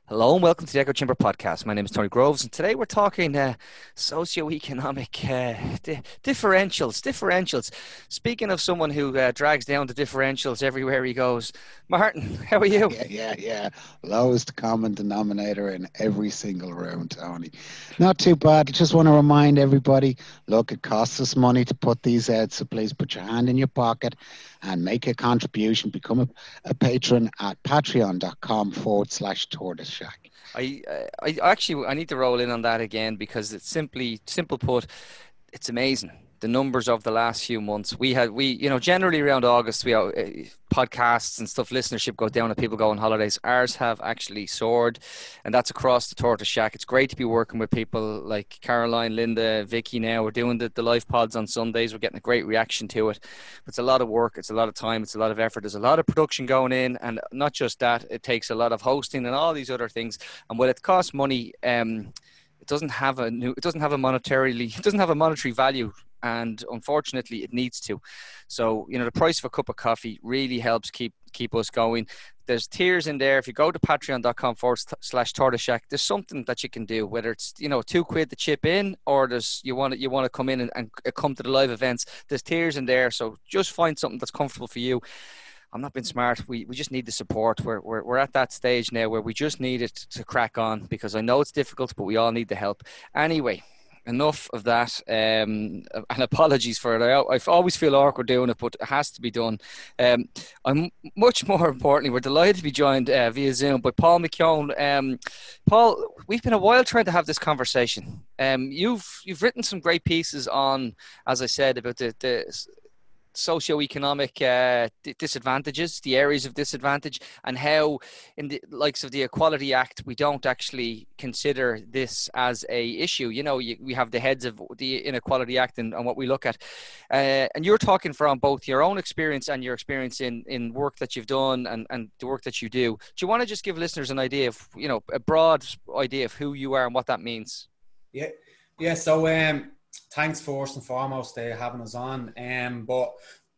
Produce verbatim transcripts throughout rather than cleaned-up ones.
Hello and welcome to the Echo Chamber podcast. My name is Tony Groves, and today we're talking uh, socioeconomic uh, di- differentials. Differentials. Speaking of someone who uh, drags down the differentials everywhere he goes, Martin, how are you? Yeah, yeah, yeah. Lowest common denominator in every single room, Tony. Not too bad. Just want to remind everybody, look, it costs us money to put these out, so please put your hand in your pocket and make a contribution. Become a, a patron at patreon.com forward slash tortoise shack. I, uh, I actually I need to roll in on that again because it's simply simple put. It's amazing the numbers of the last few months. We had we you know generally around August we uh, podcasts and stuff listenership go down and people go on holidays. Ours have actually soared, and that's across the Tortoise Shack. It's great to be working with people like Caroline, Linda, Vicky. Now we're doing the, the live pods on Sundays. We're getting a great reaction to it. But it's a lot of work, it's a lot of time, it's a lot of effort. There's a lot of production going in, and not just that, it takes a lot of hosting and all these other things. And when it costs money, um it doesn't have a new it doesn't have a monetarily it doesn't have a monetary value, and unfortunately it needs to. So you know the price of a cup of coffee really helps keep keep us going. There's tiers in there. If you go to patreon.com forward slash tortoise shack, there's something that you can do, whether it's you know two quid to chip in, or there's you want to, you want to come in and, and come to the live events. There's tiers in there, so just find something that's comfortable for you. I'm not being smart. We we just need the support. We're, we're we're at that stage now where we just need it to crack on, because I know it's difficult, but we all need the help. Anyway, enough of that. Um, and apologies for it. I, I always feel awkward doing it, but it has to be done. Um, I'm much more importantly, we're delighted to be joined uh, via Zoom by Paul McKeown. Um, Paul, we've been a while trying to have this conversation. Um, you've you've written some great pieces on, as I said, about the the socioeconomic uh, disadvantages, the areas of disadvantage, and how in the likes of the Equality Act, we don't actually consider this as a issue. You know, you, we have the heads of the Inequality Act and, and what we look at. Uh, and you're talking from both your own experience and your experience in, in work that you've done and, and the work that you do. Do you want to just give listeners an idea of, you know, a broad idea of who you are and what that means? Yeah. Yeah. So, um, thanks first and foremost uh, having us on. Um, but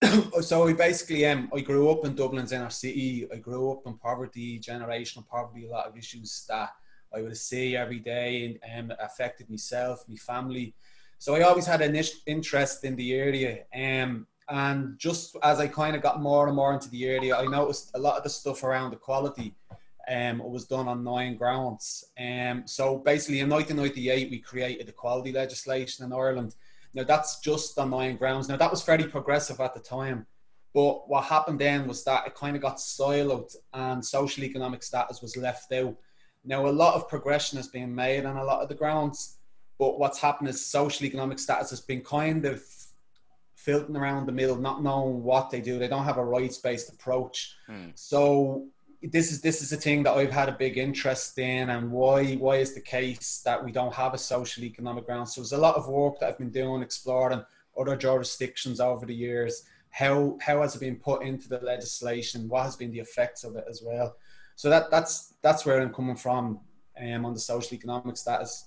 so I basically um, I grew up in Dublin's inner city. I grew up in poverty, generational poverty, a lot of issues that I would see every day and um, affected myself, my family. So I always had an interest in the area. Um, and just as I kind of got more and more into the area, I noticed a lot of the stuff around equality Um, it was done on nine grounds. Um, so basically in nineteen ninety-eight, we created equality legislation in Ireland. Now that's just on nine grounds. Now that was very progressive at the time. But what happened then was that it kind of got siloed and social economic status was left out. Now a lot of progression has been made on a lot of the grounds. But what's happened is social economic status has been kind of filtering around the middle, not knowing what they do. They don't have a rights-based approach. Mm. So this is this is a thing that I've had a big interest in, and why why is the case that we don't have a social economic ground. So there's a lot of work that I've been doing, exploring other jurisdictions over the years. How how has it been put into the legislation? What has been the effects of it as well? So that that's that's where I'm coming from um, on the social economic status.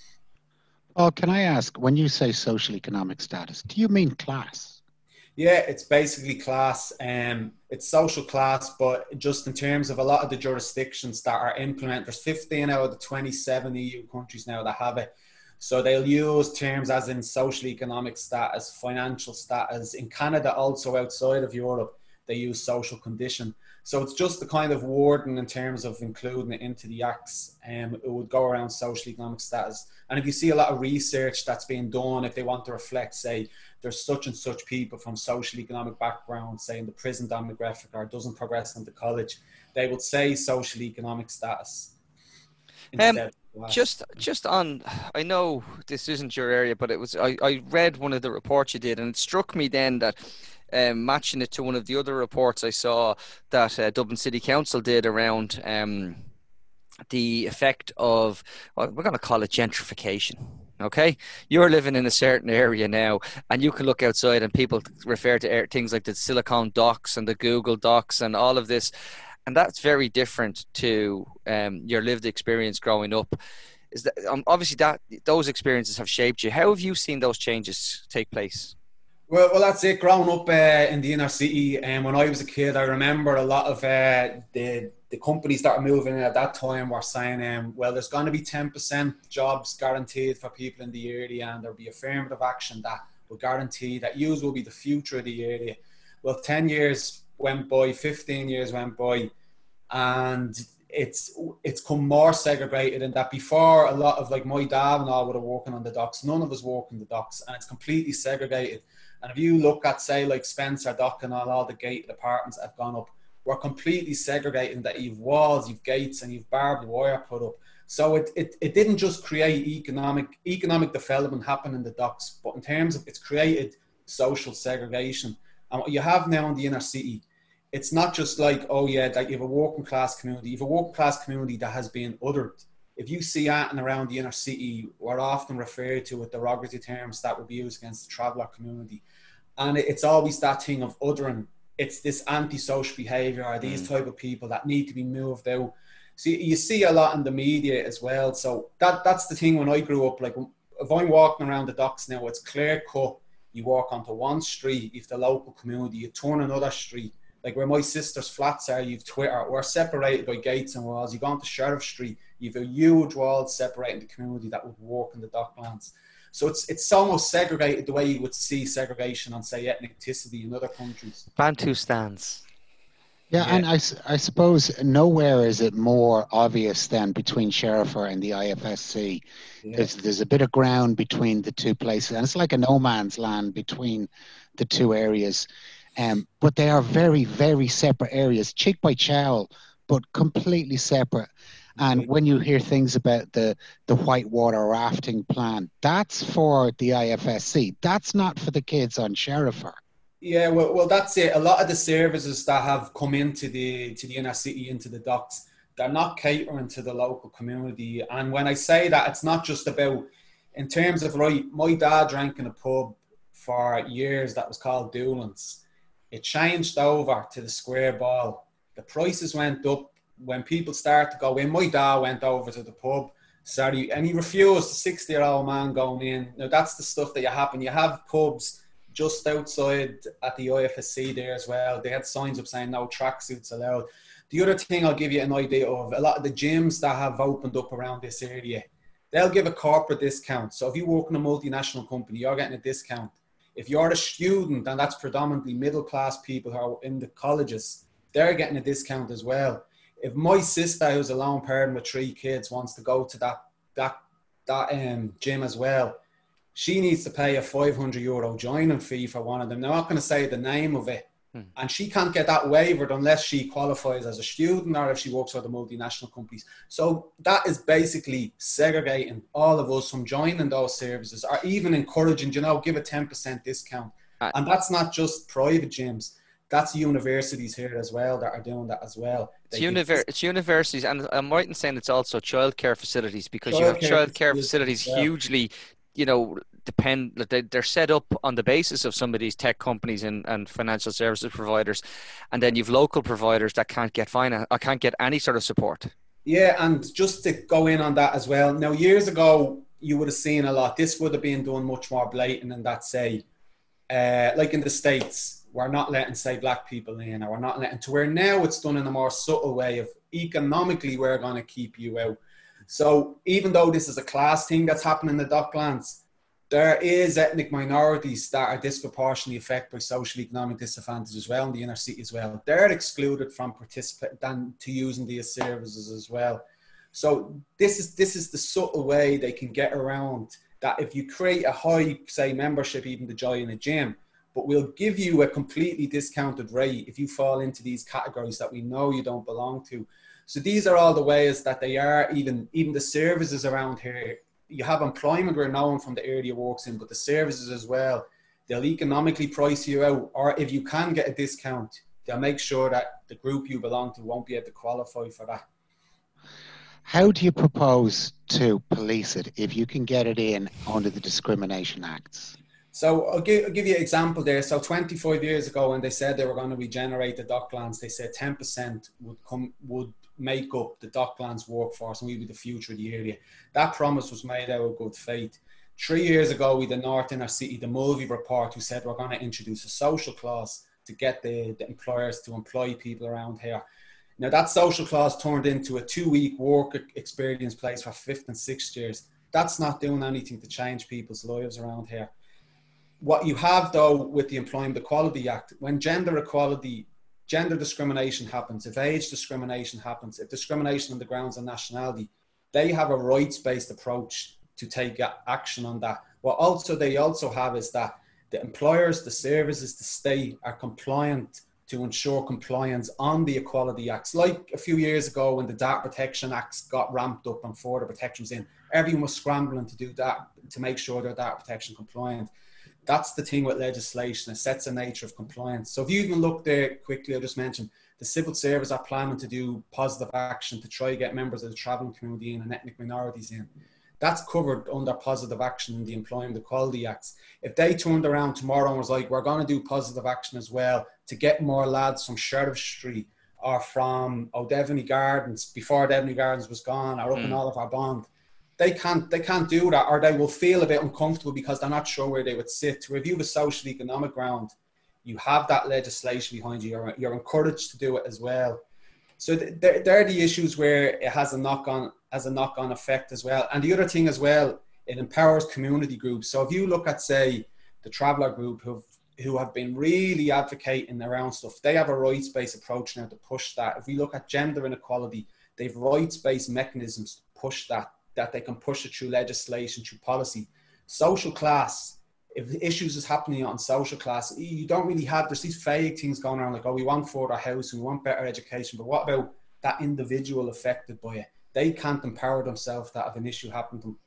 Oh, can I ask, when you say social economic status, do you mean class? Yeah, it's basically class. Um, it's social class, but just in terms of a lot of the jurisdictions that are implemented, there's fifteen out of the twenty-seven E U countries now that have it. So they'll use terms as in social economic status, financial status. In Canada, also outside of Europe, they use social condition. So it's just the kind of wording in terms of including it into the acts. Um, it would go around social economic status. And if you see a lot of research that's being done, if they want to reflect, say, there's such and such people from social economic backgrounds, say in the prison demographic, or doesn't progress into college, they would say social economic status. Um, just just on, I know this isn't your area, but it was, I, I read one of the reports you did, and it struck me then that um, matching it to one of the other reports I saw that uh, Dublin City Council did around um, the effect of, well, we're going to call it gentrification. Okay, you're living in a certain area now, and you can look outside and people refer to things like the Silicon Docks and the Google Docks and all of this, and that's very different to um, your lived experience growing up. Is that um, obviously that those experiences have shaped you? How have you seen those changes take place? Well, well, that's it. Growing up uh, in the inner city, and um, when I was a kid, I remember a lot of uh, the the companies that are moving in at that time were saying, um, well, there's going to be ten percent jobs guaranteed for people in the area, and there'll be affirmative action that will guarantee that you will be the future of the area. Well, ten years went by, fifteen years went by, and it's it's come more segregated in that before, a lot of, like, my dad and all would have working on the docks. None of us work in the docks, and it's completely segregated. And if you look at, say, like Spencer Dock and all, all the gated apartments that have gone up, we're completely segregating that you've walls, you've gates, and you've barbed wire put up. So it, it, it didn't just create economic economic development happen in the docks, but in terms of, it's created social segregation. And what you have now in the inner city, it's not just like, oh yeah, that you have a working class community. You have a working class community that has been othered. If you see that and around the inner city, we're often referred to with derogatory terms that would be used against the traveller community. And it's always that thing of othering. It's this antisocial behaviour, or these mm. type of people that need to be moved out. So you see a lot in the media as well. So that that's the thing when I grew up. Like, if I'm walking around the docks now, it's clear cut. You walk onto one street, you've the local community, you turn another street. Like where my sister's flats are, you've Twitter. We're separated by gates and walls. You go onto Sheriff Street, you've a huge wall separating the community that would walk in the docklands. So it's it's almost segregated the way you would see segregation on, say, ethnicity in other countries. Bantustans. Yeah, yeah. and I, I suppose nowhere is it more obvious than between Sherifer and the I F S C. Yeah. There's, there's a bit of ground between the two places, and it's like a no man's land between the two areas. Um, but they are very, very separate areas, cheek by jowl, but completely separate. And when you hear things about the, the whitewater rafting plan, that's for the I F S C. That's not for the kids on Sherifer. Yeah, well, well, that's it. A lot of the services that have come into the to the inner city, into the docks, they're not catering to the local community. And when I say that, it's not just about, in terms of, right, my dad drank in a pub for years that was called Doolan's. It changed over to the Square Ball. The prices went up when people started to go in. My dad went over to the pub, sorry, and he refused, the sixty-year-old man going in. Now, that's the stuff that you happen. You have pubs just outside at the I F S C there as well. They had signs up saying no tracksuits allowed. The other thing I'll give you an idea of, a lot of the gyms that have opened up around this area, they'll give a corporate discount. So if you work in a multinational company, you're getting a discount. If you're a student, and that's predominantly middle-class people who are in the colleges, they're getting a discount as well. If my sister, who's a lone parent with three kids, wants to go to that that that um, gym as well, she needs to pay a five hundred euro joining fee for one of them. They're not going to say the name of it. Hmm. And she can't get that waived unless she qualifies as a student or if she works for the multinational companies. So that is basically segregating all of us from joining those services, or even encouraging, you know, give a ten percent discount. Uh, and that's not just private gyms. That's universities here as well that are doing that as well. It's, univer- it's universities, and I'm right in saying it's also childcare facilities, because child you have childcare facilities yeah. hugely, you know, depend, they're set up on the basis of some of these tech companies and, and financial services providers, and then you've local providers that can't get finance or can't get any sort of support. Yeah, and just to go in on that as well. Now, years ago, you would have seen a lot. This would have been done much more blatant than that, say, uh, like in the States, we're not letting, say, black people in, or we're not letting, to where now it's done in a more subtle way of economically we're going to keep you out. So even though this is a class thing that's happening in the docklands, there is ethnic minorities that are disproportionately affected by social economic disadvantage as well in the inner city as well. They're excluded from participating to using these services as well. So this is this is the subtle way they can get around that. If you create a high, say, membership even to join a gym, but we'll give you a completely discounted rate if you fall into these categories that we know you don't belong to. So these are all the ways that they are, even even the services around here. You have employment where no one from the area works in, but the services as well, they'll economically price you out, or if you can get a discount, they'll make sure that the group you belong to won't be able to qualify for that. How do you propose to police it if you can get it in under the Discrimination Acts? So I'll give, I'll give you an example there. So twenty-five years ago, when they said they were going to regenerate the docklands, they said ten percent would come would make up the docklands workforce and we'd be the future of the area. That promise was made out of good faith. Three years ago, we the North Inner City, the Mulvey report, who said we're going to introduce a social clause to get the, the employers to employ people around here. Now that social clause turned into a two-week work experience place for fifth and sixth years. That's not doing anything to change people's lives around here. What you have though with the Employment Equality Act, when gender equality, gender discrimination happens, if age discrimination happens, if discrimination on the grounds of nationality, they have a rights-based approach to take action on that. What also they also have is that the employers, the services, the state are compliant to ensure compliance on the Equality Acts. Like a few years ago when the Data Protection Acts got ramped up and further protections in, everyone was scrambling to do that, to make sure they're data protection compliant. That's the thing with legislation, it sets a nature of compliance. So if you even look there quickly, I just mentioned, the civil service are planning to do positive action to try to get members of the travelling community in and ethnic minorities in. That's covered under positive action in the Employment Equality Acts. If they turned around tomorrow and was like, we're going to do positive action as well to get more lads from Sheriff Street or from O'Devany Gardens, before O'Devany Gardens was gone, or up mm. in Oliver Bond, they can't, they can't do that, or they will feel a bit uncomfortable because they're not sure where they would sit. To review the social economic ground, you have that legislation behind you. You're, you're encouraged to do it as well. So they're, they're the issues where it has a knock-on has a knock-on effect as well. And the other thing as well, it empowers community groups. So if you look at, say, the Traveller Group, who who have been really advocating around stuff, they have a rights-based approach now to push that. If we look at gender inequality, they have rights-based mechanisms to push that, that they can push it through legislation, through policy. Social class, if issues is happening on social class, you don't really have, there's these vague things going around like, oh, we want further housing, we want better education, but what about that individual affected by it? They can't empower themselves that if an issue happened to them.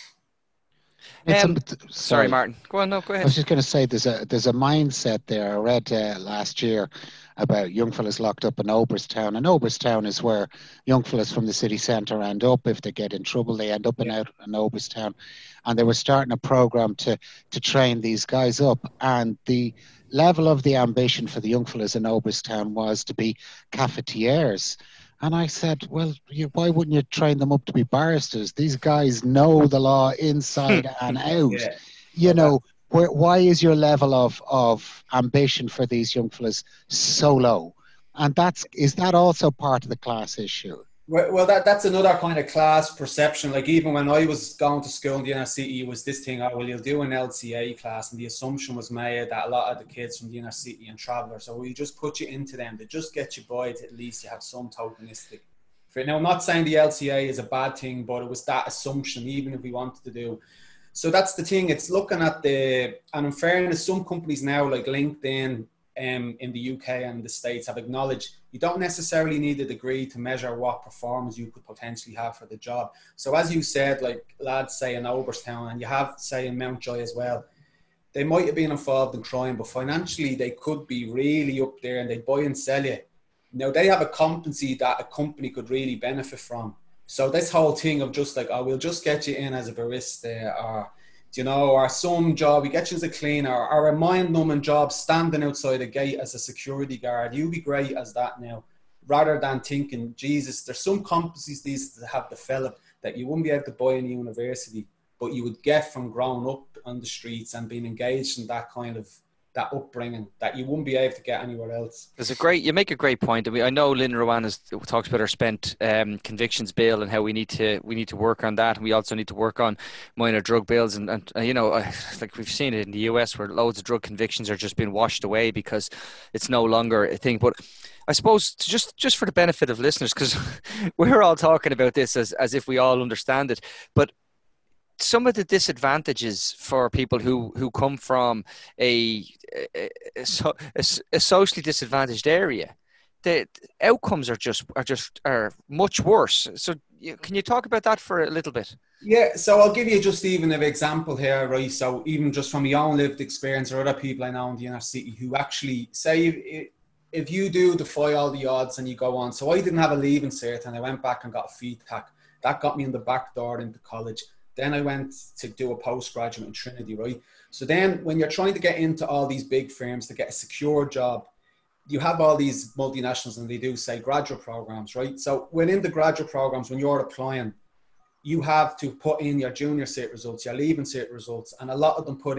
Um, sorry. sorry, Martin. Go on, no, go ahead. I was just going to say there's a there's a mindset there. I read uh, last year about young fellas locked up in Oberstown. And Oberstown is where young fellas from the city centre end up. If they get in trouble, they end up in, out in Oberstown. And they were starting a programme to, to train these guys up. And the level of the ambition for the young fellas in Oberstown was to be cafetiers. And I said, well, you, why wouldn't you train them up to be barristers? These guys know the law inside and out. Yeah. You know, where, why is your level of, of ambition for these young fellas so low? And that's, is that also part of the class issue? Well, well that, that's another kind of class perception. Like even when I was going to school in the N R C E, it was this thing, oh, well, you'll do an L C A class. And the assumption was made that a lot of the kids from the N R C E and Traveller, so we just put you into them to just get you by to at least you have some tokenistic. Now, I'm not saying the L C A is a bad thing, but it was that assumption, even if we wanted to do. So that's the thing. It's looking at the, and in fairness, some companies now like LinkedIn um, in the U K and the States have acknowledged you don't necessarily need a degree to measure what performance you could potentially have for the job. So as you said, like lads say in Oberstown, and you have say in Mountjoy as well, they might have been involved in crime, but financially they could be really up there and they buy and sell you. Now they have a competency that a company could really benefit from. So this whole thing of just like, oh, we'll just get you in as a barista, or, you know, or some job, we get you as a cleaner, or a mind-numbing job standing outside a gate as a security guard. You'd be great as that now, rather than thinking, Jesus, there's some competencies these have developed that you wouldn't be able to buy in university, but you would get from growing up on the streets and being engaged in that kind of that upbringing that you wouldn't be able to get anywhere else. There's a great, you make a great point. I mean, I know Lynn Rowan has talked about our spent um, convictions bill and how we need to we need to work on that, and we also need to work on minor drug bills. And, and uh, you know, uh, like we've seen it in the U S where loads of drug convictions are just being washed away because it's no longer a thing. But I suppose just just for the benefit of listeners, because we're all talking about this as as if we all understand it, but some of the disadvantages for people who, who come from a, a, a, a socially disadvantaged area, the outcomes are just are just are much worse. So can you talk about that for a little bit? Yeah, so I'll give you just even an example here, right? So even just from my own lived experience or other people I know in the inner city who actually say, if you do defy all the odds and you go on. So I didn't have a leaving cert and I went back and got a feed tack. That got me in the back door into college. Then I went to do a postgraduate in Trinity, right? So then when you're trying to get into all these big firms to get a secure job, you have all these multinationals and they do say graduate programs, right? So within the graduate programs, when you're applying, you have to put in your junior cert results, your leaving cert results, and a lot of them put in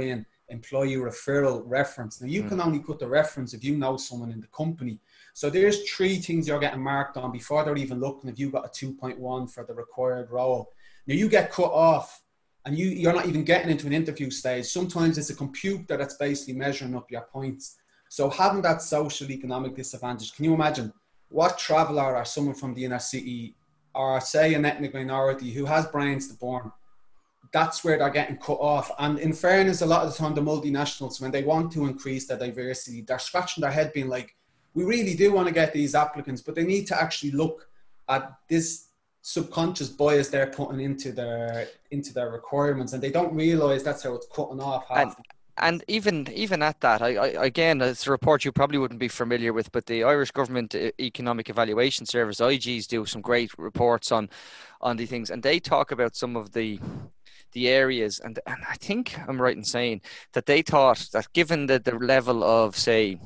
employee referral reference. Now, you Mm. can only put the reference if you know someone in the company. So there's three things you're getting marked on before they're even looking if you got a two point one for the required role. Now, you get cut off and you, you're not even getting into an interview stage. Sometimes it's a computer that's basically measuring up your points. So having that social economic disadvantage, can you imagine what traveller or someone from the inner city or say an ethnic minority who has brains to burn, that's where they're getting cut off. And in fairness, a lot of the time, the multinationals, when they want to increase their diversity, they're scratching their head being like, we really do want to get these applicants, but they need to actually look at this subconscious bias they're putting into their into their requirements, and they don't realize that's how it's cutting off half. And, and even even at that, I, I again, it's a report you probably wouldn't be familiar with, but the Irish Government Economic Evaluation Service, I Gs, do some great reports on on the things, and they talk about some of the the areas, and, and I think I'm right in saying that they thought that given the, the level of, say,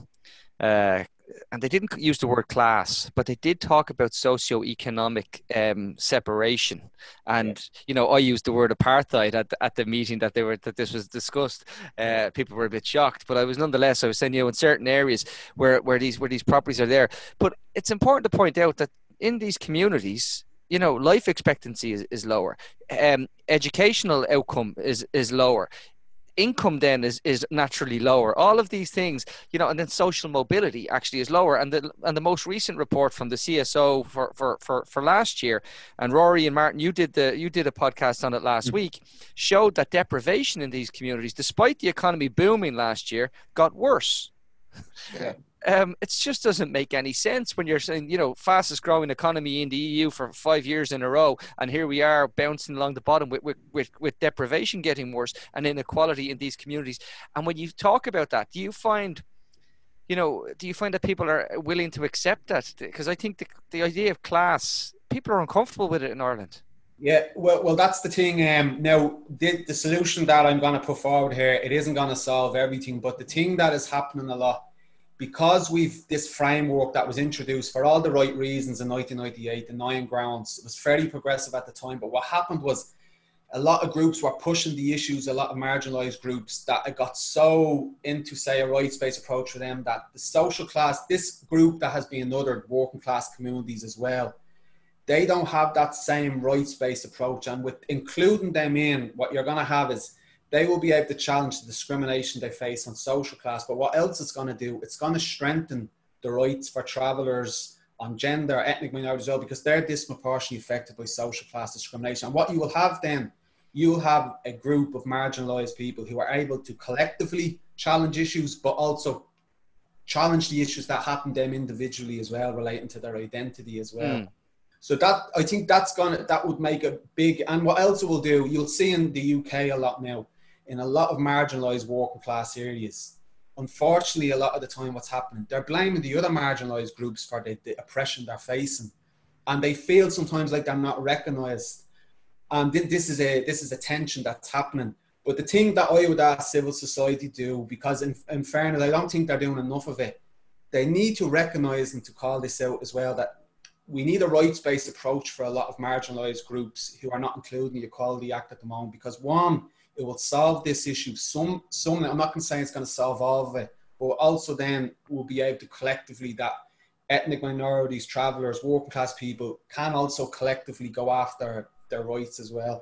uh, and they didn't use the word class, but they did talk about socio-economic um, separation. And, yeah. you know, I used the word apartheid at the, at the meeting that they were that this was discussed. Uh, people were a bit shocked, but I was nonetheless, I was saying, you know, in certain areas where, where these where these properties are there. But it's important to point out that in these communities, you know, life expectancy is, is lower. Um, educational outcome is, is lower. Income then is, is naturally lower. All of these things, you know, and then social mobility actually is lower. And the and the most recent report from the C S O for, for, for, for last year, and Rory and Martin, you did the you did a podcast on it last week, showed that deprivation in these communities, despite the economy booming last year, got worse. Yeah. Um, it just doesn't make any sense when you're saying, you know, fastest growing economy in the E U for five years in a row, and here we are bouncing along the bottom with, with, with, with deprivation getting worse and inequality in these communities. And when you talk about that, do you find, you know, do you find that people are willing to accept that? Because I think the, the idea of class, people are uncomfortable with it in Ireland. Yeah, well, well, that's the thing. Um, now, the, the solution that I'm going to put forward here, it isn't going to solve everything, but the thing that is happening a lot, because we've this framework that was introduced for all the right reasons in nineteen ninety-eight, the nine grounds, it was fairly progressive at the time. But what happened was a lot of groups were pushing the issues, a lot of marginalized groups, that it got so into, say, a rights-based approach for them that the social class, this group that has been othered, working class communities as well, they don't have that same rights-based approach. And with including them in, what you're going to have is they will be able to challenge the discrimination they face on social class. But what else it's going to do? It's going to strengthen the rights for travellers on gender, ethnic minorities as well, because they're disproportionately affected by social class discrimination. And what you will have then, you'll have a group of marginalised people who are able to collectively challenge issues, but also challenge the issues that happen to them individually as well, relating to their identity as well. Mm. So that, I think that's gonna, that would make a big, and what else it will do, you'll see in the U K a lot now, in a lot of marginalised working class areas, unfortunately, a lot of the time what's happening, they're blaming the other marginalised groups for the, the oppression they're facing. And they feel sometimes like they're not recognised. And this is a this is a tension that's happening. But the thing that I would ask civil society do, because in, in fairness, I don't think they're doing enough of it, they need to recognise and to call this out as well, that we need a rights-based approach for a lot of marginalised groups who are not included in the Equality Act at the moment. Because one, it will solve this issue. Some, some, I'm not going to say it's going to solve all of it, but also then we'll be able to collectively, that ethnic minorities, travellers, working class people can also collectively go after their rights as well.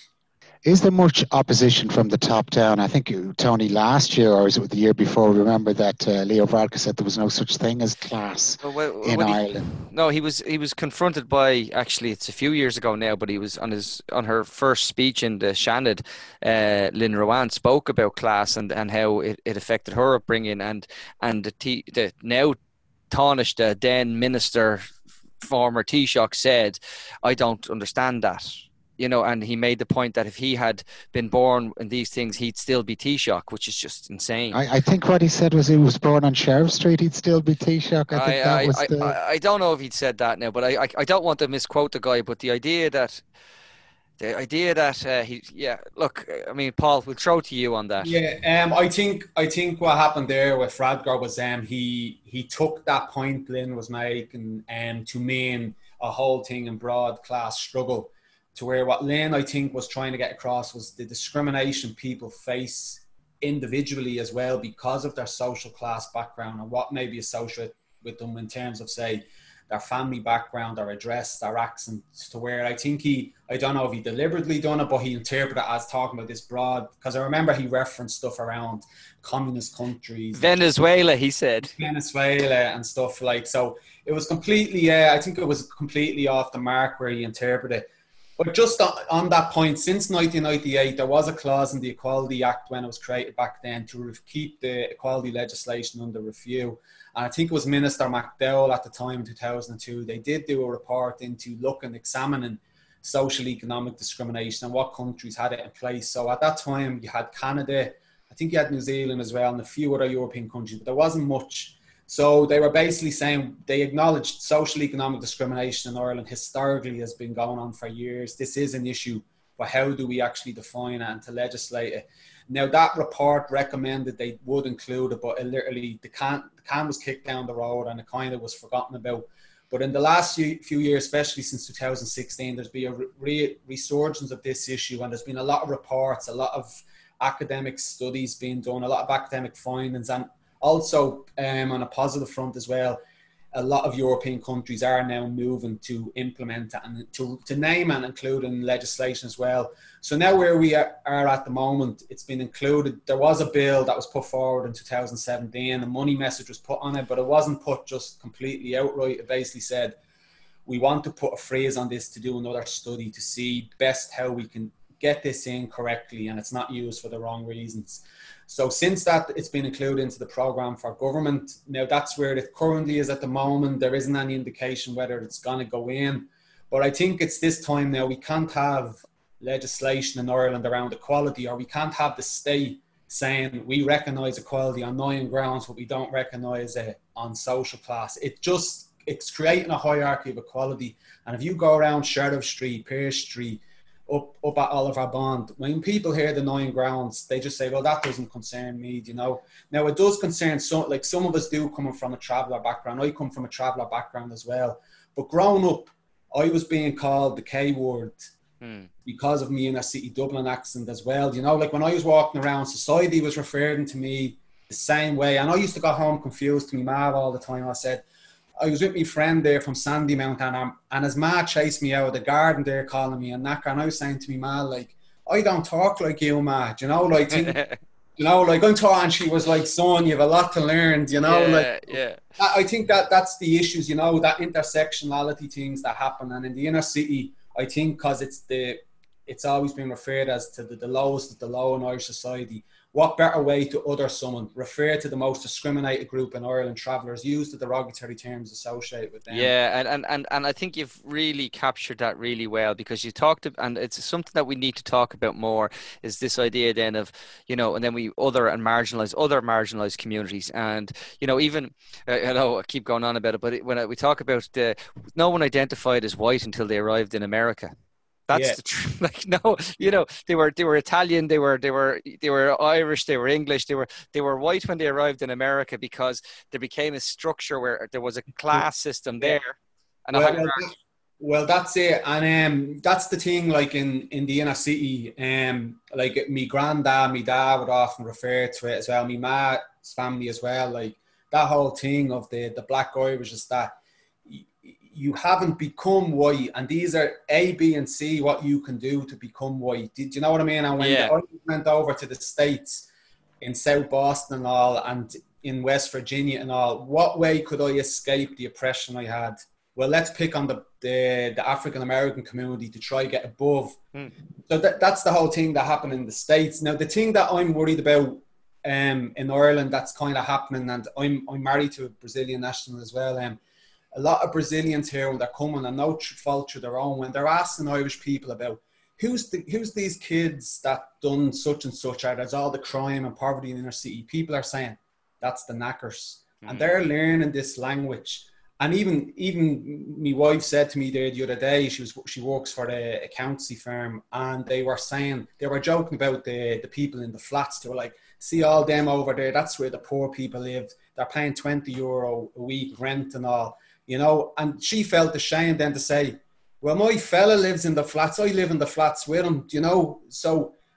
Is there much opposition from the top down? I think, you, Tony, last year, or was it the year before, remember that uh, Leo Varadkar said there was no such thing as class well, well, in Ireland. He, no, he was he was confronted by, actually, it's a few years ago now, but he was on his on her first speech in the Shannon, uh, Lynn Rowan spoke about class and, and how it, it affected her upbringing, and and the, T, the now Tánaiste, the then minister, former Taoiseach, said, I don't understand that. You know, and he made the point that if he had been born in these things, he'd still be Taoiseach, which is just insane. I, I think what he said was he was born on Sheriff Street, he'd still be Taoiseach. I think I, that was I, the... I, I don't know if he'd said that now, but I, I, I don't want to misquote the guy, but the idea that, the idea that uh, he, yeah, look, I mean, Paul, we'll throw to you on that. Yeah, um, I think, I think what happened there with Varadkar was um, he, he took that point Lynn was making um, to mean a whole thing in broad class struggle. To where what Lynn, I think, was trying to get across was the discrimination people face individually as well because of their social class background and what may be associated with them in terms of, say, their family background, their address, their accent, to where I think he, I don't know if he deliberately done it, but he interpreted it as talking about this broad, because I remember he referenced stuff around communist countries. Venezuela, he said. Venezuela and stuff like, so it was completely, yeah, I think it was completely off the mark where he interpreted it. But just on, on that point, since nineteen ninety-eight, there was a clause in the Equality Act when it was created back then to re- keep the equality legislation under review. And I think it was Minister McDowell at the time in two thousand two. They did do a report into looking, examining social economic discrimination and what countries had it in place. So at that time, you had Canada, I think you had New Zealand as well, and a few other European countries, but there wasn't much. So they were basically saying they acknowledged social economic discrimination in Ireland historically has been going on for years. This is an issue, but how do we actually define it and to legislate it? Now, that report recommended they would include it, but it literally, the can, the can was kicked down the road and it kind of was forgotten about. But in the last few, few years, especially since two thousand sixteen, there's been a re- resurgence of this issue, and there's been a lot of reports, a lot of academic studies being done, a lot of academic findings, and also um, on a positive front as well, a lot of European countries are now moving to implement it and to, to name and include in legislation as well. So now where we are, are at the moment, it's been included. There was a bill that was put forward in two thousand seventeen. A money message was put on it, but it wasn't put just completely outright. It basically said, we want to put a phrase on this to do another study to see best how we can get this in correctly and it's not used for the wrong reasons. So since that, it's been included into the programme for government. Now that's where it currently is at the moment. There isn't any indication whether it's going to go in. But I think it's this time now, we can't have legislation in Ireland around equality, or we can't have the state saying we recognise equality on nine grounds, but we don't recognise it on social class. It just, it's creating a hierarchy of equality. And if you go around Sheriff Street, Pearse Street, up up at Oliver Bond, when people hear the nine grounds, they just say, well, that doesn't concern me, you know. Now, it does concern some, like some of us do coming from a traveller background. I come from a traveller background as well. But growing up, I was being called the K word hmm. because of me in a City Dublin accent as well. You know, like when I was walking around, society was referring to me the same way. And I used to go home confused to my ma all the time. I said, I was with my friend there from Sandymount, and, um, and his ma chased me out of the garden there calling me a knacker, and I was saying to me ma, like, I don't talk like you, ma, do you know, like, think, you know, like, I'm talking, and she was like, son, you have a lot to learn, you know, yeah, like, yeah. I think that that's the issues, you know, that intersectionality things that happen, and in the inner city, I think, because it's the, it's always been referred as to the, the lowest of the low in Irish society. What better way to utter someone, refer to the most discriminated group in Ireland, travellers, use the derogatory terms associated with them. Yeah, and, and, and, and I think you've really captured that really well, because you talked, and it's something that we need to talk about more, is this idea then of, you know, and then we other and marginalised, other marginalised communities. And, you know, even, uh, I know I keep going on about it, but it, when I, we talk about the, no one identified as white until they arrived in America. That's yeah. the truth. Like, no, you know, they were they were Italian, they were they were they were Irish, they were English, they were they were white when they arrived in America, because there became a structure where there was a class system there. And well, well, well, that's it, and um, that's the thing. Like in, in the inner city, um, like me granddad, me dad would often refer to it as well. Me ma's family as well. Like that whole thing of the the Black Irish is that you haven't become white, and these are A, B, and C, what you can do to become white. Do you know what I mean? And when yeah. I went over to the States in South Boston and all, and in West Virginia and all, what way could I escape the oppression I had? Well, let's pick on the, the, the African-American community to try get above. Hmm. So that, that's the whole thing that happened in the States. Now, the thing that I'm worried about um, in Ireland that's kind of happening, and I'm, I'm married to a Brazilian national as well, um, a lot of Brazilians here, when they're coming, and no fault to their own, when they're asking Irish people about who's the, who's these kids that done such and such, or there's all the crime and poverty in the inner city, people are saying that's the knackers. Mm-hmm. And they're learning this language. And even even my wife said to me there the other day, she was she works for a accountancy firm, and they were saying, they were joking about the, the people in the flats. They were like, see all them over there, that's where the poor people live. They're paying twenty euro a week rent and all. You know, and she felt ashamed then to say, well, my fella lives in the flats. I live in the flats with him, you know. So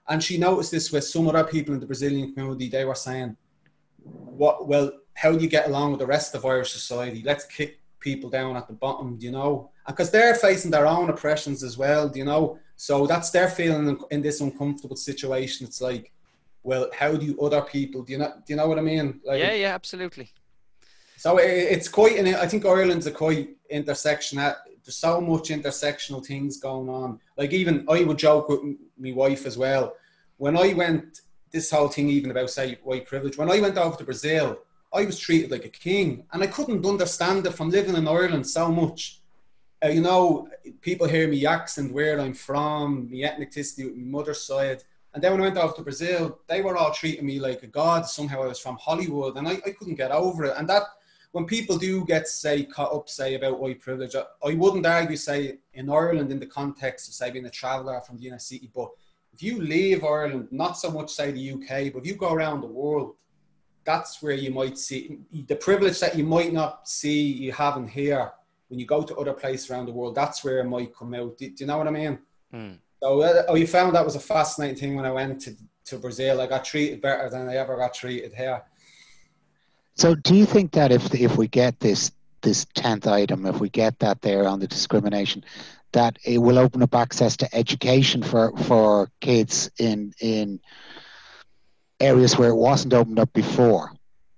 And she noticed this with some other people in the Brazilian community. They were saying, "What? Well, how do you get along with the rest of Irish society? Let's kick people down at the bottom, do you know? Because they're facing their own oppressions as well, do you know? So that's their feeling in, in this uncomfortable situation. It's like, well, how do you other people? Do you know? Do you know what I mean? Like, yeah, yeah, absolutely. So it, it's quite. An, I think Ireland's a quite intersection. There's so much intersectional things going on. Like even I would joke with my wife as well. When I went, this whole thing even about say white privilege. When I went over to Brazil, I was treated like a king, and I couldn't understand it from living in Ireland so much. Uh, you know, people hear me accent, where I'm from, my ethnicity, with my mother's side. And then when I went off to Brazil, they were all treating me like a god. Somehow I was from Hollywood, and I, I couldn't get over it. And that, when people do get, say, caught up, say, about white privilege, I, I wouldn't argue, say, in Ireland, in the context of, say, being a traveller from the inner city. But if you leave Ireland, not so much, say, the U K, but if you go around the world, that's where you might see the privilege that you might not see you having here. When you go to other places around the world, that's where it might come out. Do, do you know what I mean? Mm. So uh, oh, you found that was a fascinating thing when I went to, to Brazil. I got treated better than I ever got treated here. So do you think that if if we get this this tenth item, if we get that there on the discrimination, that it will open up access to education for, for kids in in areas where it wasn't opened up before?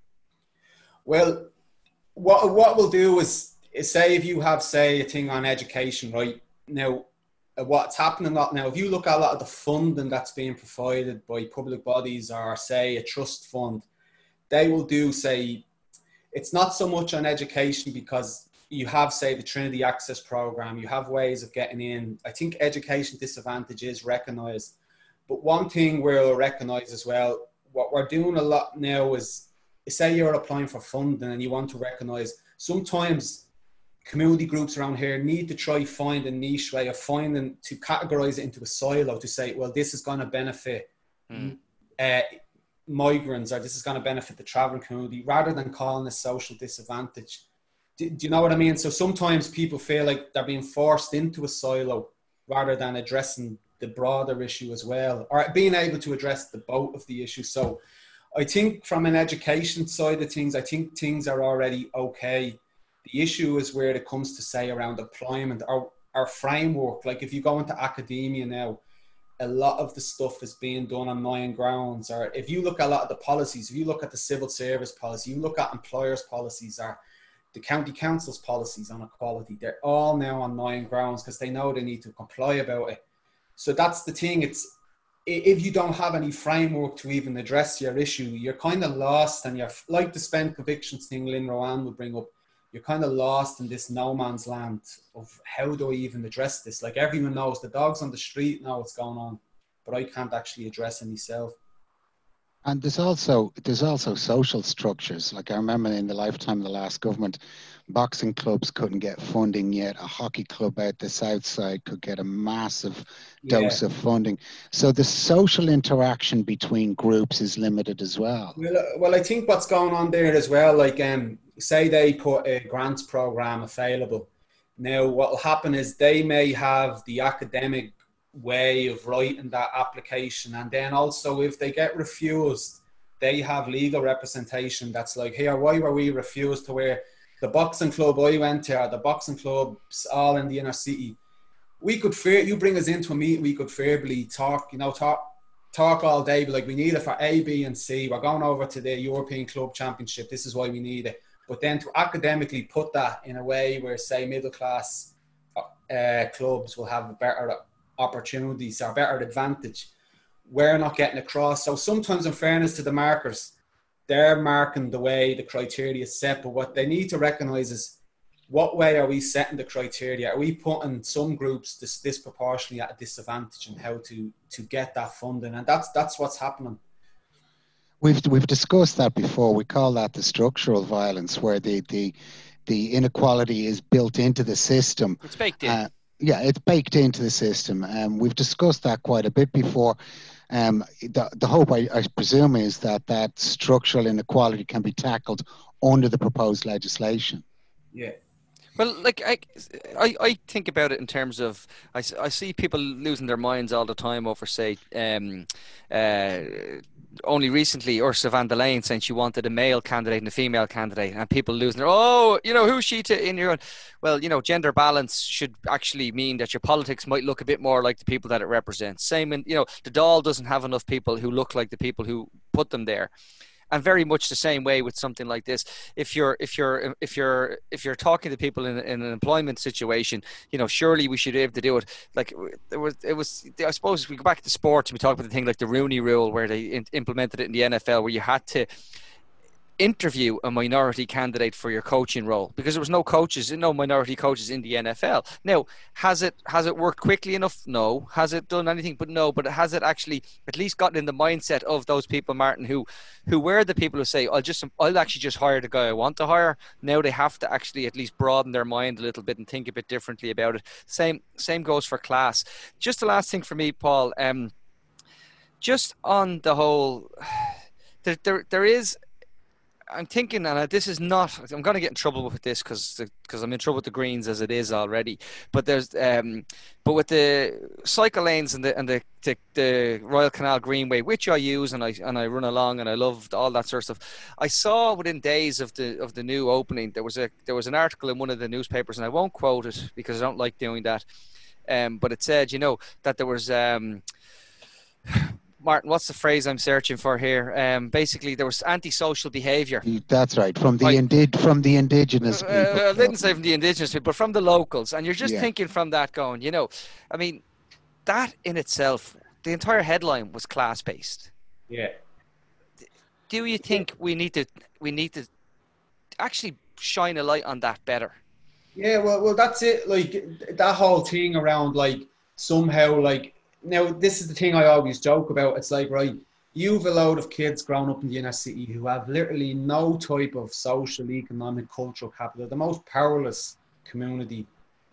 Well, what what we'll do is, is say if you have, say, a thing on education, right? Now, what's happening a lot now, if you look at a lot of the funding that's being provided by public bodies or, say, a trust fund, they will do, say, it's not so much on education because you have, say, the Trinity Access Programme, you have ways of getting in. I think education disadvantage is recognised. But one thing we'll recognise as well, what we're doing a lot now is, say you're applying for funding and you want to recognise, sometimes community groups around here need to try find a niche way of finding, to categorise it into a silo, to say, well, this is going to benefit mm. uh, migrants, or this is going to benefit the travelling community, rather than calling it social disadvantage. Do, do you know what I mean? So sometimes people feel like they're being forced into a silo rather than addressing the broader issue as well, or being able to address the both of the issues. So I think from an education side of things, I think things are already okay. The issue is where it comes to, say, around employment, our, our framework. Like if you go into academia now, a lot of the stuff is being done on Mayan grounds. Or if you look at a lot of the policies, if you look at the civil service policy, you look at employers' policies, or the county council's policies on equality, they're all now on Mayan grounds because they know they need to comply about it. So that's the thing. It's, if you don't have any framework to even address your issue, you're kind of lost, and you're like the spent convictions thing Lynn Rowan would bring up. You're kind of lost in this no man's land of how do I even address this? Like everyone knows, the dogs on the street know what's going on, but I can't actually address it myself. And there's also there's also social structures. Like I remember in the lifetime of the last government, boxing clubs couldn't get funding yet. A hockey club out the south side could get a massive dose yeah. of funding. So the social interaction between groups is limited as well. Well, uh, well, I think what's going on there as well, like um, say they put a grants program available. Now, what will happen is they may have the academic way of writing that application, and then also if they get refused, they have legal representation that's like, here, why were we refused to where the boxing club I went to, or the boxing clubs all in the inner city, we could fair, you bring us into a meeting, we could fairly talk, you know, talk talk all day, but like we need it for A, B and C, we're going over to the European Club Championship, this is why we need it. But then to academically put that in a way where, say, middle class uh, clubs will have a better opportunities or better advantage, we're not getting across. So sometimes, in fairness to the markers, they're marking the way the criteria is set, but what they need to recognise is, what way are we setting the criteria? Are we putting some groups dis- disproportionately at a disadvantage in how to to get that funding? And that's that's what's happening. We've we've discussed that before. We call that the structural violence, where the the the inequality is built into the system. It's baked in. Uh, yeah, it's baked into the system. Um, we've discussed that quite a bit before. Um, the, the hope, I, I presume, is that that structural inequality can be tackled under the proposed legislation. Yeah. Well, like I, I, I think about it in terms of I, s- I see people losing their minds all the time over say um, uh, only recently Ursula von der Leyen saying she wanted a male candidate and a female candidate, and people losing their oh, you know, who's she to in your own? Well, you know, gender balance should actually mean that your politics might look a bit more like the people that it represents. Same in, you know, the Dáil doesn't have enough people who look like the people who put them there. And very much the same way with something like this. If you're if you're if you're if you're talking to people in, in an employment situation, you know, surely we should be able to do it. Like it was it was I suppose if we go back to sports, we talk about the thing like the Rooney Rule, where they in, implemented it in the N F L, where you had to interview a minority candidate for your coaching role because there was no coaches, no minority coaches in the N F L. Now, has it has it worked quickly enough? No. Has it done anything? But no. But has it actually at least gotten in the mindset of those people, Martin, who who were the people who say, I'll just I'll actually just hire the guy I want to hire. Now they have to actually at least broaden their mind a little bit and think a bit differently about it. Same same goes for class. Just the last thing for me, Paul. Um, just on the whole, there there there is. I'm thinking, and this is not. I'm going to get in trouble with this because because I'm in trouble with the Greens as it is already. But there's, um, but with the cycle lanes and the and the, the the Royal Canal Greenway, which I use and I and I run along and I love all that sort of stuff. I saw within days of the of the new opening, there was a there was an article in one of the newspapers, and I won't quote it because I don't like doing that. Um, but it said, you know, that there was. Um, Martin, what's the phrase I'm searching for here? Um, basically, there was antisocial behaviour. That's right, from the I, indi- from the indigenous people. Uh, I didn't say from the indigenous people, but from the locals. And you're just Yeah. thinking from that going, you know, I mean, that in itself, the entire headline was class-based. Yeah. Do you think we need to we need to actually shine a light on that better? Yeah, well, well, that's it. Like that whole thing around, like somehow, like now, this is the thing I always joke about. It's like, right, you've a load of kids growing up in the inner city who have literally no type of social, economic, cultural capital, the most powerless community.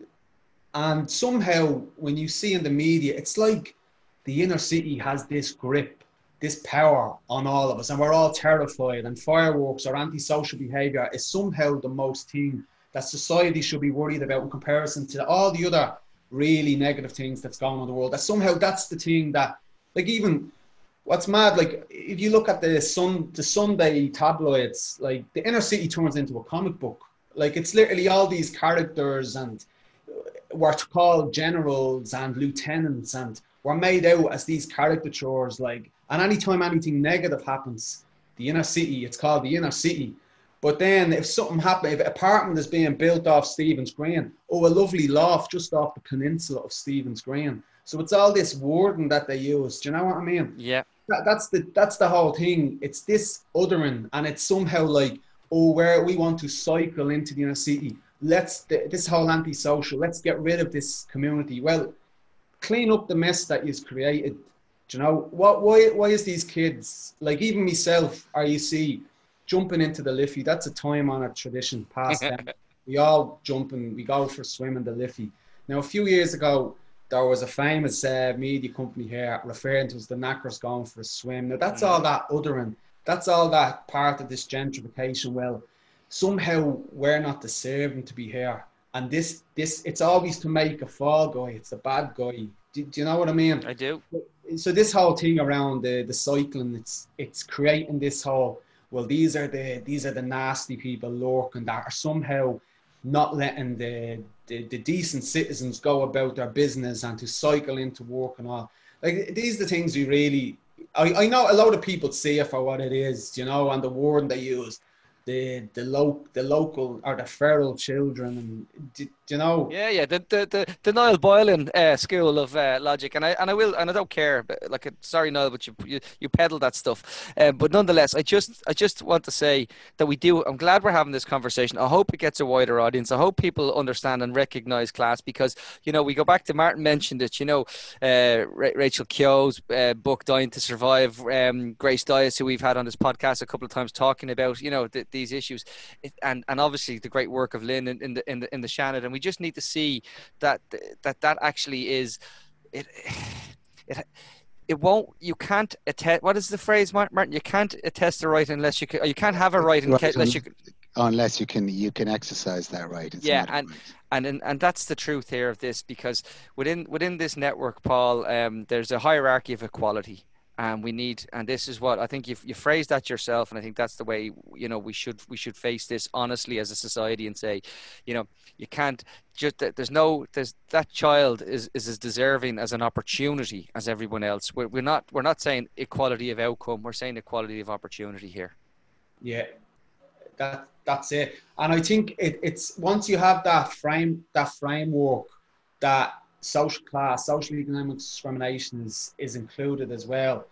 And somehow, when you see in the media, it's like the inner city has this grip, this power on all of us, and we're all terrified. And fireworks or antisocial behavior is somehow the most thing that society should be worried about in comparison to all the other really negative things that's going on in the world. That somehow that's the thing that, like, even what's mad, like if you look at the sun, the Sunday tabloids, like the inner city turns into a comic book. Like it's literally all these characters and were called generals and lieutenants and were made out as these caricatures. Like, and anytime anything negative happens, the inner city, it's called the inner city. But then if something happened, if an apartment is being built off Stephen's Green, oh, a lovely loft just off the peninsula of Stephen's Green. So it's all this wording that they use. Do you know what I mean? Yeah. That, that's the that's the whole thing. It's this othering, and it's somehow like, oh, where we want to cycle into the inner city. Let's, this whole antisocial, let's get rid of this community. Well, clean up the mess that you've created. Do you know, what? Why, why is these kids, like even myself, or you see, jumping into the Liffey, that's a time-honoured tradition past them. We all jump and we go for a swim in the Liffey. Now, a few years ago, there was a famous uh, media company here referring to as the Knackers going for a swim. Now, that's all that othering. That's all that part of this gentrification. Well, somehow we're not deserving to be here. And this, this, it's always to make a fall guy. It's a bad guy. Do, do you know what I mean? I do. So this whole thing around the, the cycling, it's it's creating this whole, well, these are the these are the nasty people lurking that are somehow not letting the, the the decent citizens go about their business and to cycle into work and all. Like, these are the things we really, I, I know a lot of people see it for what it is, you know, and the word they use, the the lo- the local or the feral children, and do, do you know? Yeah, yeah, the the the, the Niall Boylan uh, school of uh, logic, and I and I will, and I don't care. But like, sorry, Niall, but you you, you peddle that stuff. Um, but nonetheless, I just I just want to say that we do. I'm glad we're having this conversation. I hope it gets a wider audience. I hope people understand and recognise class, because you know, we go back to Martin mentioned it. You know, uh, Rachel Keogh's uh, book "Dying to Survive." Um, Grace Dias, who we've had on this podcast a couple of times, talking about, you know, the, these issues, it, and and obviously the great work of Lynn in, in the in the in the Shannon, and we just need to see that that that actually is it. It it won't. You can't attest. What is the phrase, Martin? You can't attest a right unless you can. You can't have a right in, unless you. unless you can you can exercise that right. It's Yeah, not a and right. and and and that's the truth here of this, because within within this network, Paul, um, there's a hierarchy of equality, and we need, and this is what I think you've you phrased that yourself, and I think that's the way, you know, we should we should face this honestly as a society and say, you know, you can't just there's no there's that child is is as deserving as an opportunity as everyone else. We're we're not we're not saying equality of outcome. We're saying equality of opportunity here. Yeah. That that's it. And I think it, it's once you have that frame, that framework, that social class, social economic discrimination is is included as well.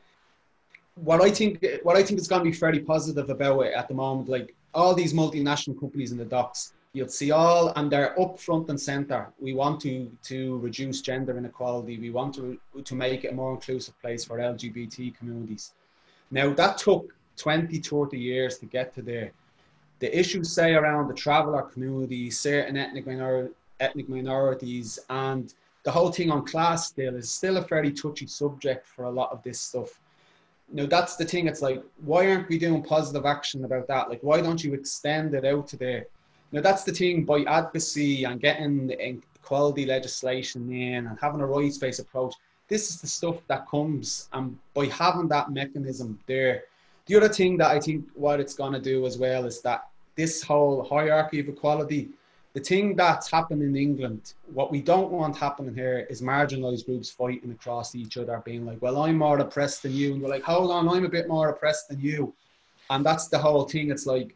What I think, what I think is going to be fairly positive about it at the moment, like all these multinational companies in the docks, you'll see all, and they're up front and center. We want to to reduce gender inequality. We want to to make it a more inclusive place for L G B T communities. Now that took twenty, thirty years to get to there. The issues, say, around the traveller community, certain ethnic, minor ethnic minorities, and the whole thing on class still is still a fairly touchy subject for a lot of this stuff. Now, that's the thing. It's like, why aren't we doing positive action about that? Like, why don't you extend it out to there? Now, that's the thing. By advocacy and getting equality legislation in and having a rights-based approach, this is the stuff that comes. And by having that mechanism there, the other thing that I think what it's going to do as well is that this whole hierarchy of equality, the thing that's happened in England, what we don't want happening here is marginalised groups fighting across each other, being like, well, I'm more oppressed than you. And you're like, hold on, I'm a bit more oppressed than you. And that's the whole thing. It's like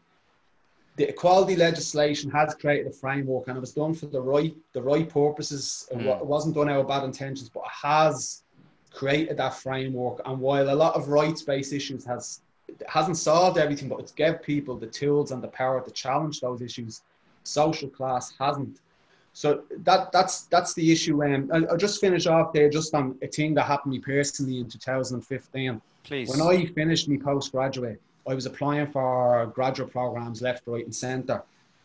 the equality legislation has created a framework, and it was done for the right, the right purposes. Mm. It wasn't done out of bad intentions, but it has created that framework. And while a lot of rights-based issues has it hasn't solved everything, but it's given people the tools and the power to challenge those issues, social class hasn't. So that that's that's the issue. Um, I'll, I'll just finish off there just on a thing that happened to me personally in two thousand fifteen. Please. When I finished my postgraduate, I was applying for graduate programs left, right, and centre.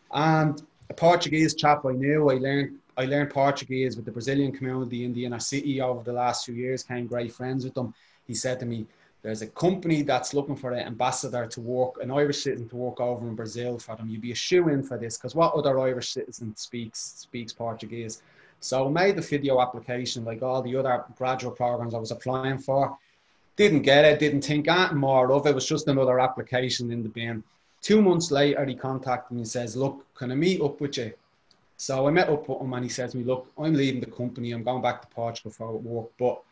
And a Portuguese chap I knew, I learned I learned Portuguese with the Brazilian community in the inner city over the last few years, became great friends with them. He said to me, there's a company that's looking for an ambassador to work, an Irish citizen to work over in Brazil for them. You'd be a shoe-in for this, because what other Irish citizen speaks speaks Portuguese? So I made the video application like all the other graduate programs I was applying for. Didn't get it, didn't think anything more of it. It was just another application in the bin. Two months later, he contacted me and says, look, can I meet up with you? So I met up with him and he says to me, look, I'm leaving the company. I'm going back to Portugal for work, but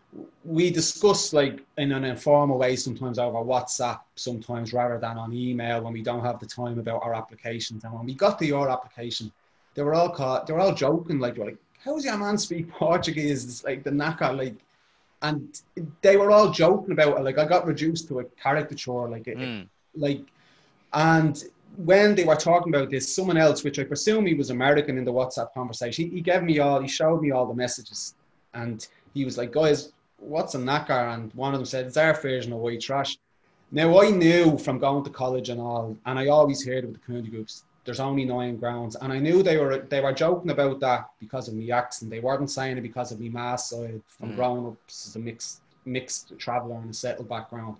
we discuss like in an informal way, sometimes over WhatsApp, sometimes rather than on email when we don't have the time about our applications. And when we got to your application, they were all caught, they were all joking, like, like, how's your man speak Portuguese? It's like the knacker, like, and they were all joking about it. Like, I got reduced to a caricature, like, it, mm. like, and when they were talking about this, someone else, which I presume he was American in the WhatsApp conversation, he, he gave me all, he showed me all the messages, and he was like, guys, what's a knacker? And one of them said, it's our version of white trash. Now, I knew from going to college and all, and I always heard with the community groups, there's only nine grounds. And I knew they were they were joking about that because of my accent. They weren't saying it because of my mass side from mm. growing up as a mixed, mixed traveller and a settled background.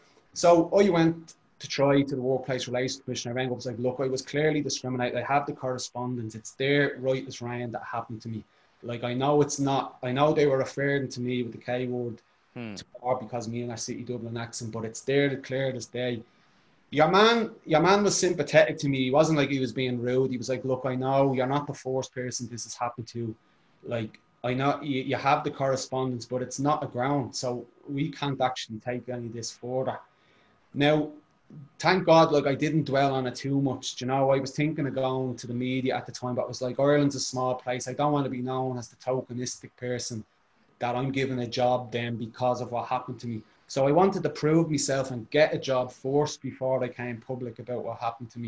So I went to try to the Workplace Relations Commission. I rang up and was like, look, I was clearly discriminated. I have the correspondence. It's their right as rain that happened to me. Like, I know it's not, I know they were referring to me with the K word hmm. or because of me and our City Dublin accent, but it's there to clear this day. Your man, your man was sympathetic to me. He wasn't like he was being rude. He was like, look, I know you're not the first person this has happened to. Like, I know you, you have the correspondence, but it's not a ground. So we can't actually take any of this further. Now, thank God, like, I didn't dwell on it too much. You know, I was thinking of going to the media at the time, but I was like, Ireland's a small place. I don't want to be known as the tokenistic person that I'm given a job then because of what happened to me. So I wanted to prove myself and get a job first before I came public about what happened to me.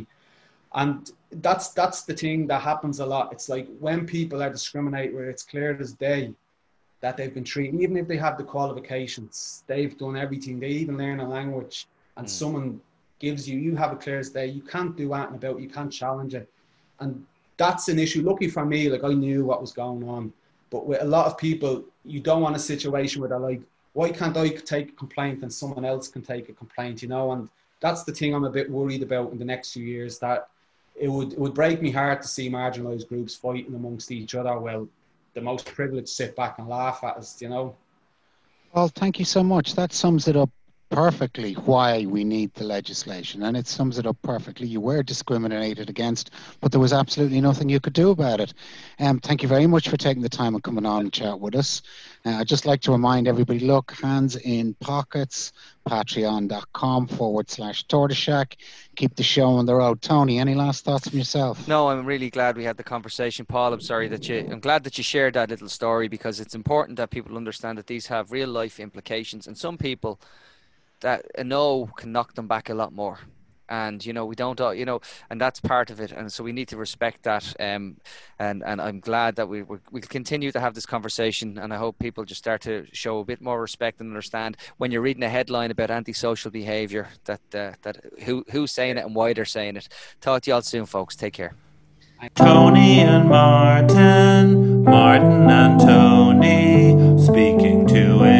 And that's that's the thing that happens a lot. It's like when people are discriminated, where it's clear as day that they've been treated, even if they have the qualifications, they've done everything, they even learn a language, and mm. someone gives you, you have a clear as day, you can't do anything about it, you can't challenge it. And that's an issue. Lucky for me, like, I knew what was going on. But with a lot of people, you don't want a situation where they're like, why can't I take a complaint and someone else can take a complaint, you know? And that's the thing I'm a bit worried about in the next few years, that it would it would break me heart to see marginalised groups fighting amongst each other. Well, the most privileged sit back and laugh at us, you know. Well, thank you so much. That sums it up perfectly why we need the legislation, and it sums it up perfectly. You were discriminated against, but there was absolutely nothing you could do about it. Um, thank you very much for taking the time and coming on and chat with us. Uh, I'd just like to remind everybody, look, Hands in Pockets, patreon.com forward slash Tortoise Shack. Keep the show on the road. Tony, any last thoughts from yourself? No, I'm really glad we had the conversation, Paul. I'm sorry that you, I'm glad that you shared that little story, because it's important that people understand that these have real life implications, and some people, that a no can knock them back a lot more. And, you know, we don't, you know, and that's part of it. And so we need to respect that. Um, and, and I'm glad that we, we'll continue to have this conversation. And I hope people just start to show a bit more respect and understand when you're reading a headline about antisocial behavior, that, uh, that who, who's saying it and why they're saying it. Talk to you all soon, folks. Take care. Tony and Martin, Martin and Tony, speaking to